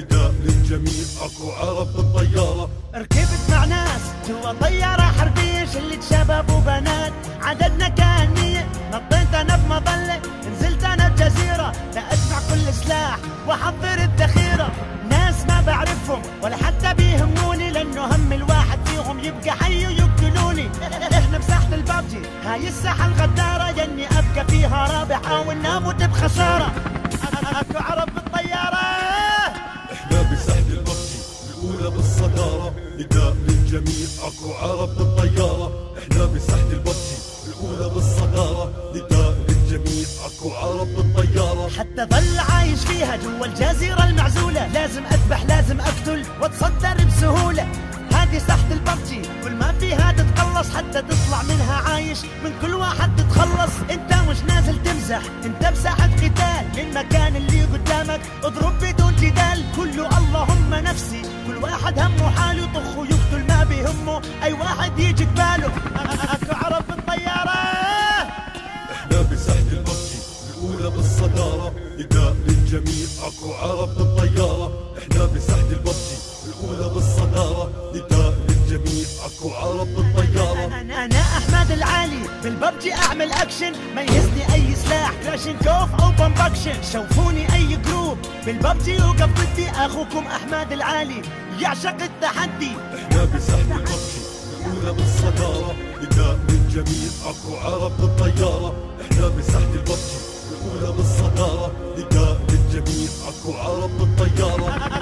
نداء للجميع اكو عرب بالطيارة. ركبت مع ناس جوا طيارة حربية، شلة شباب وبنات عددنا كان 100. نطيت انا بمظلة، نزلت انا بجزيرة، لأجمع كل سلاح واحضر الذخيرة. ناس ما بعرفهم ولا حتى بيهموني، لانه هم الواحد فيهم يبقى حي ويقتلوني. احنا بساحة البابجي، هاي الساحة الغدارة، يني ابقى فيها رابح او نموت بخسارة. اكو عرب بالطيارة. احنا بساحة البابجي الاولى بالصدارة، نداء للجميع اكو عرب بالطيارة. احنا بساحة البابجي الاولى بالصدارة، نداء للجميع اكو عرب بالطيارة. حتى ظل عايش فيها جوا الجزيرة المعزولة، لازم اذبح لازم اقتل واتصدر بسهولة. هذه ساحة الببجي كل ما فيها تتقلص، حتى تطلع منها عايش من كل واحد تتخلص. انت مش نازل تمزح، انت بساحة قتال، للمكان اللي قدامك اضرب بدون جدال. كله اللهم نفسي، كل واحد همه حاله، يطخ ويقتل ما بيهمه اي واحد يجي قباله. اكو عرب بالطيارة. احنا بساحة الببجي الاولى بالصدارة، نداء للجميع اكو عرب بالطيارة. احنا بساحة الببجي الاولى بالصدارة، نداء للجميع اكو عرب بالطيارة. انا احمد العالي بالببجي اعمل اكشن، ميزني اي سلاح كلاشينكوف او بومباكشن. شوفوني اي جروب بالببجي وقف ضدي، اخوكم احمد العالي يعشق التحدي. احنا بساحة الببجي الاولى بالصدارة، نداء للجميع اكو عرب بالطيارة. احنا بساحة الببجي الاولى بالصدارة، نداء للجميع اكو عرب بالطيارة.